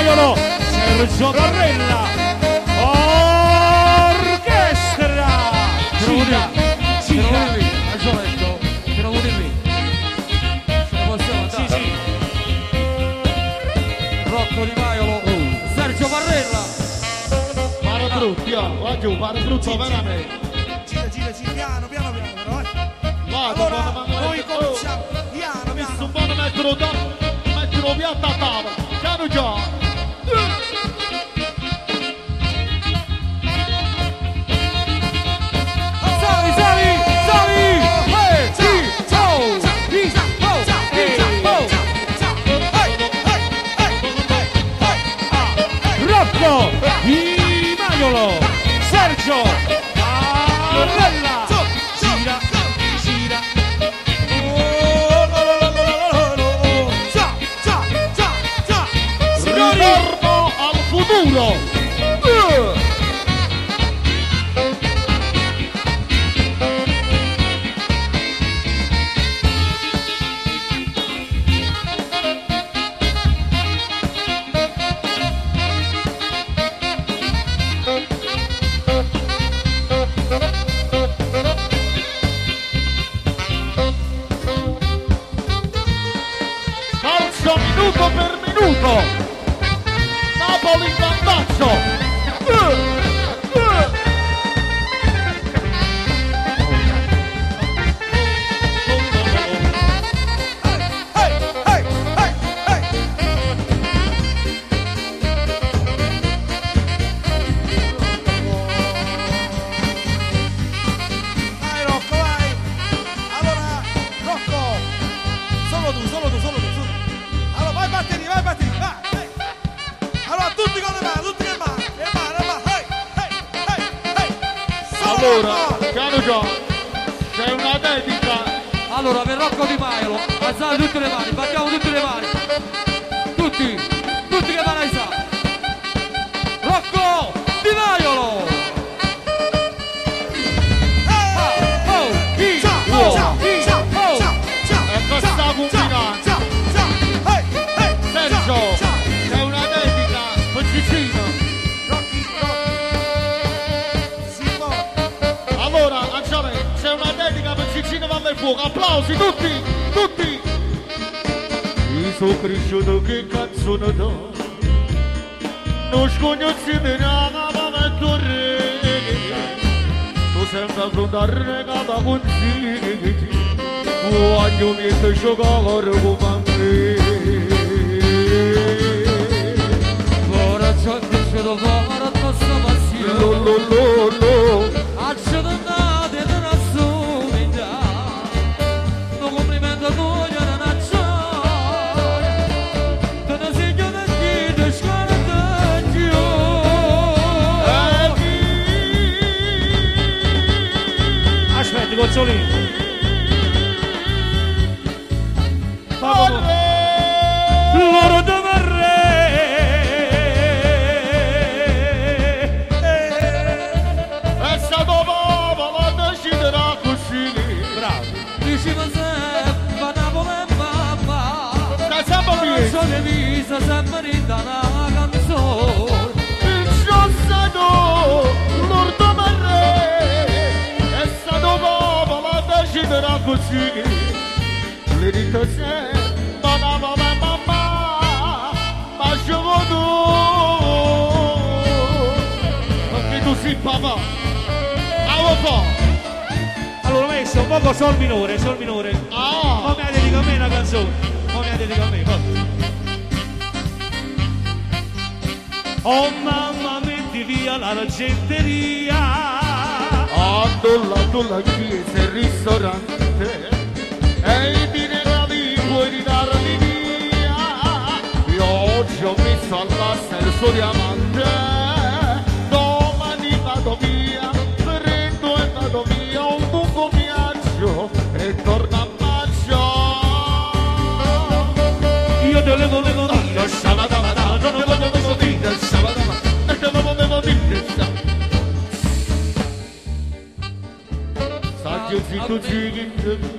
Maiolo, Sergio Barrella, orchestra. Gira, gira. Al giovetto, che non vuole lì. Ce ne possiamo andare. Sì, sì. Rocco Di Maiolo, Sergio Barrella. Pare brutto, va giù, pare brutto veramente. Gira, piano però. Allora, noi cominciamo, piano. Messo un po' di metterlo piatto a tavola, piano già. Rocco Di Maiolo, Sergio Barrella, gira. Ritorno al futuro. Calcio minuto per minuto. Napoli in vantaggio. Vai Rocco, vai. Allora, Rocco, solo tu. Allora, vai batteri, vai. Allora, tutti con le mani, hey. Solo Allora, Rocco. piano già, c'è una dedica. Allora, per Rocco Di Maiolo, alzate tutte le mani, battiamo tutte le mani. Tutti che mani alzate. Rocco Di Maiolo. Ecco sta combinando. Sergio, c'è una dedica per Cicino. Allora, Angelo, c'è una dedica per Cicino Valle Fuoco. Applausi, tutti. Io sono cresciuto, che canzone da? Non sconosci di nada, ma metto re. Tu sempre affrontare regata con te. Quando mi sto giocando con me. Ora c'è che ce lo fare a nostra passione. Lo. Accedonate da assumida. Un complimento a noi non accade. Te ne segno da chi ti scorda giù. Aspetti, Gozzolino. Loro È stato papà, la deciderà così. bravo. Diceva sempre Napoli e mamma. Stai sempre lì. Sono le visa sempre in una canzone. Il Giossato, l'orto marre. È stato papà, la deciderà così. Le dita se, mamma, ma gioco tu. Perché tu sei papà. Allora messo un poco sol minore. Ah, Ma mi ha dedicato a me una canzone. Oh mamma, metti via l'argenteria. Andolla chiesa e il ristorante. E i minerali puoi ridarli via. Io oggi ho messo all'asta il suo diamante. Domani vado via, prendo e vado via. Un lungo viaggio e torno a maggio. Io te le volevo dire, Shabadabada, non te lo volevo dire, shabadabada, e te lo volevo dire. Saggio zitto zitto.